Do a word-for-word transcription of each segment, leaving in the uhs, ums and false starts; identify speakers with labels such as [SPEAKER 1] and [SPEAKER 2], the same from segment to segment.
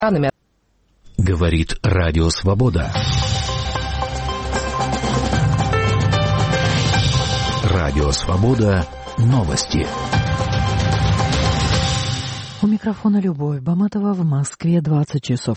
[SPEAKER 1] Говорит Радио Свобода. Радио Свобода. Новости.
[SPEAKER 2] У микрофона Любовь Баматова, в Москве двадцать часов.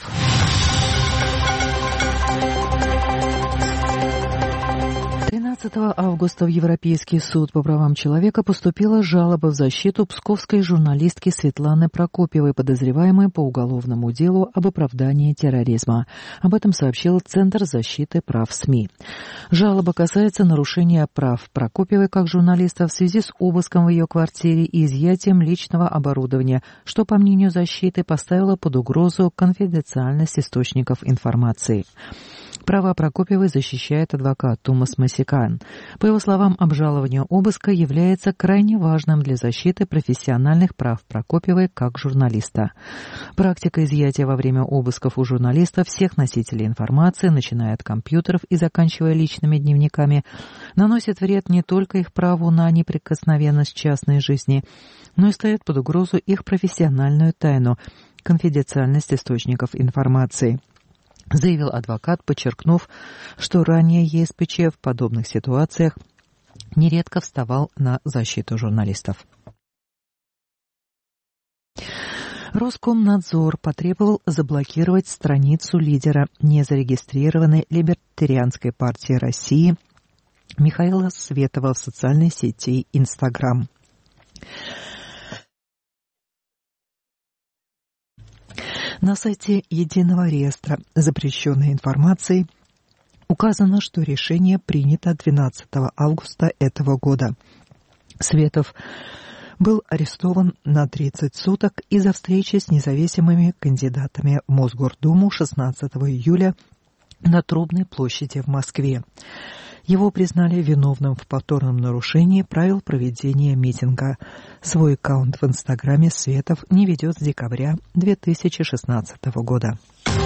[SPEAKER 2] тринадцатого августа в Европейский суд по правам человека поступила жалоба в защиту псковской журналистки Светланы Прокопьевой, подозреваемой по уголовному делу об оправдании терроризма. Об этом сообщил Центр защиты прав СМИ. Жалоба касается нарушения прав Прокопьевой как журналиста в связи с обыском в ее квартире и изъятием личного оборудования, что, по мнению защиты, поставило под угрозу конфиденциальность источников информации. Права Прокопьевой защищает адвокат Томас Масикан. По его словам, обжалование обыска является крайне важным для защиты профессиональных прав Прокопьевой как журналиста. Практика изъятия во время обысков у журналистов всех носителей информации, начиная от компьютеров и заканчивая личными дневниками, наносит вред не только их праву на неприкосновенность частной жизни, но и ставит под угрозу их профессиональную тайну, конфиденциальность источников информации, заявил адвокат, подчеркнув, что ранее ЕСПЧ в подобных ситуациях нередко вставал на защиту журналистов. Роскомнадзор потребовал заблокировать страницу лидера незарегистрированной Либертарианской партии России Михаила Светова в социальной сети Инстаграм. На сайте Единого реестра запрещенной информации указано, что решение принято двенадцатого августа этого года. Светов был арестован на тридцать суток из-за встречи с независимыми кандидатами в Мосгордуму шестнадцатого июля на Трубной площади в Москве. Его признали виновным в повторном нарушении правил проведения митинга. Свой аккаунт в Инстаграме Светов не ведет с декабря две тысячи шестнадцатого года.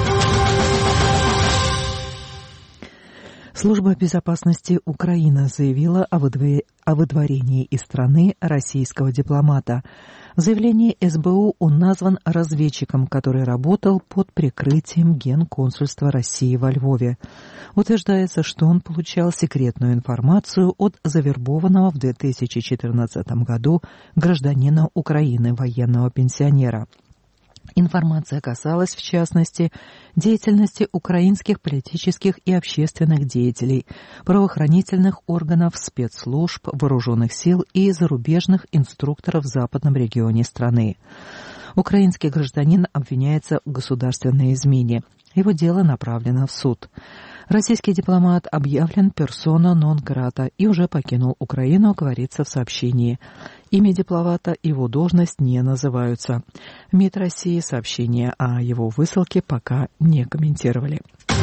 [SPEAKER 2] Служба безопасности Украины заявила о выдворении из страны российского дипломата. В заявлении СБУ он назван разведчиком, который работал под прикрытием Генконсульства России во Львове. Утверждается, что он получал секретную информацию от завербованного в две тысячи четырнадцатом году гражданина Украины, военного пенсионера. Информация касалась, в частности, деятельности украинских политических и общественных деятелей, правоохранительных органов, спецслужб, вооруженных сил и зарубежных инструкторов в западном регионе страны. Украинский гражданин обвиняется в государственной измене. Его дело направлено в суд. Российский дипломат объявлен персона нон-грата и уже покинул Украину, говорится в сообщении. Имя дипломата и его должность не называются. МИД России сообщение о его высылке пока не комментировали.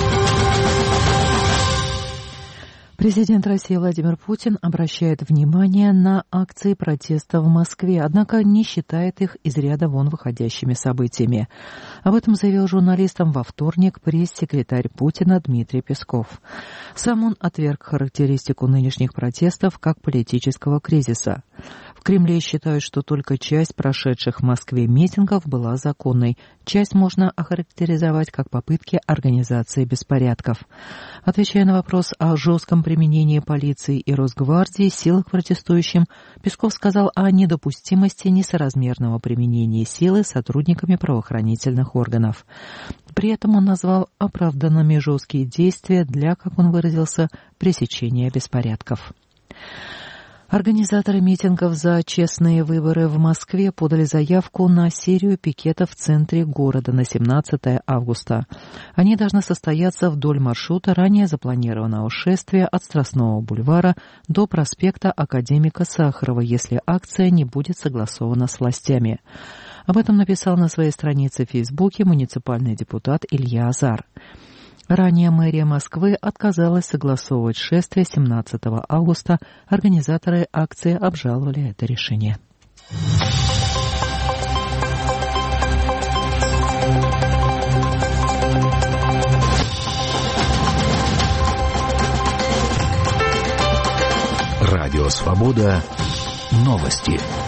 [SPEAKER 2] Президент России Владимир Путин обращает внимание на акции протеста в Москве, однако не считает их из ряда вон выходящими событиями. Об этом заявил журналистам во вторник пресс-секретарь Путина Дмитрий Песков. Сам он отверг характеристику нынешних протестов как политического кризиса. В Кремле считают, что только часть прошедших в Москве митингов была законной. Часть можно охарактеризовать как попытки организации беспорядков. Отвечая на вопрос о жестком применении полиции и Росгвардии силы к протестующим, Песков сказал о недопустимости несоразмерного применения силы сотрудниками правоохранительных органов. При этом он назвал оправданными жесткие действия для, как он выразился, пресечения беспорядков. Организаторы митингов за честные выборы в Москве подали заявку на серию пикетов в центре города на семнадцатого августа. Они должны состояться вдоль маршрута ранее запланированного шествия от Страстного бульвара до проспекта Академика Сахарова, если акция не будет согласована с властями. Об этом написал на своей странице в Фейсбуке муниципальный депутат Илья Азар. Ранее мэрия Москвы отказалась согласовывать шествие семнадцатого августа. Организаторы акции обжаловали это решение.
[SPEAKER 1] Радио Свобода. Новости.